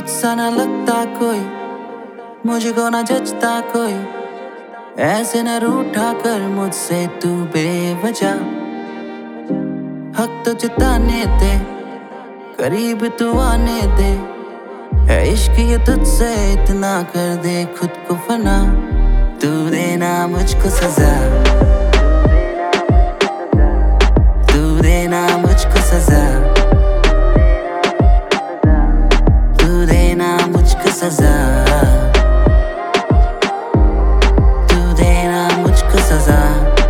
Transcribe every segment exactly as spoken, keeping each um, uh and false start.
तुझसा न लगता कोई, मुझको न जचता कोई, ऐसे न रूठा कर मुझसे तू बेवजह। हक तो जताने दे, करीब तू आने दे, है इश्क ये तुझसे इतना कर दे खुद को फना। तू देना मुझको सजा, तू देना मुझको सजा, तू देना मुझको सजा, तू देना मुझको सजा।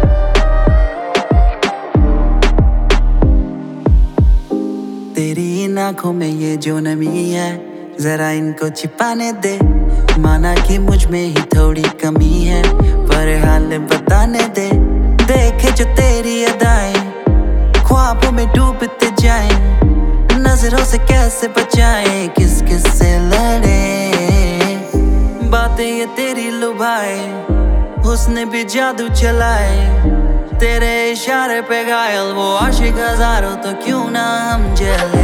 तेरी इन आँखों में ये जो नमी है, जरा इनको छिपाने दे। माना कि मुझ में ही थोड़ी कमी है, पर हाल बताने दे। देखे जो तेरी अदाएं, ख्वाबों में डूबते जाएं, नजरों से कैसे बचाएं, किस किस से लड़े। बातें ये तेरी लुभाए, हुस्न भी जादू चलाए। तेरे इशारे पे घायल वो आशिक हजारों, तो क्यों ना हम जले।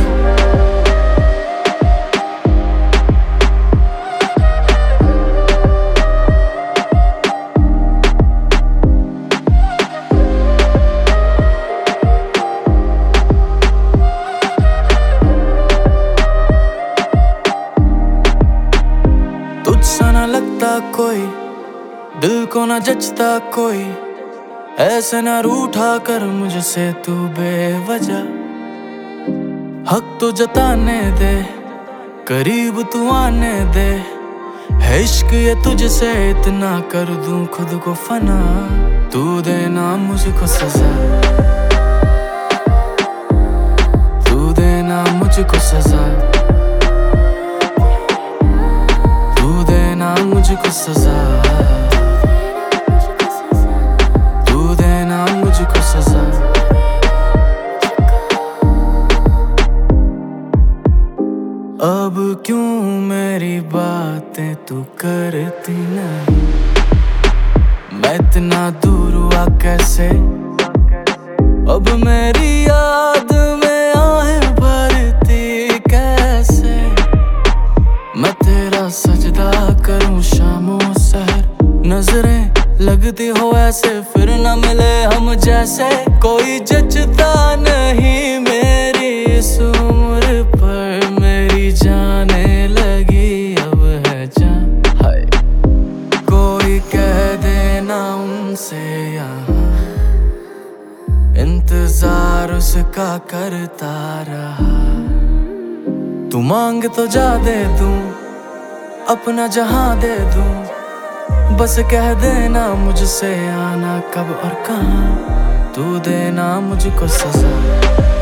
तुझसा न लगता कोई, दिल को न जचता कोई, ऐसे न रूठा कर मुझसे तू बेवजह। हक तो जताने दे, करीब तू आने दे, है इश्क ये तुझसे इतना कर दूं खुद को फना। तू देना मुझको सजा, तू देना मुझको सजा, तू देना मुझको सजा, तू देना मुझको सजा। अब क्यों मेरी बातें तू करती नहीं, मैं इतना दूर हुआ कैसे। अब मेरी याद में आहें भरती कैसे, मैं तेरा सजदा करूं शामों सहर। नजरें लगती हो ऐसे फिर न मिले हम जैसे, कोई जचता नहीं मेरी इस उम्र पर। मेरी जाने लगी अब है जान, हाय कोई कह देना उनसे यहाँ, इंतजार उसका करता रहा। तू मांग तो जा दे दूं, अपना जहां दे दूं, बस कह देना मुझसे आना कब और कहाँ। तू देना मुझको सजा।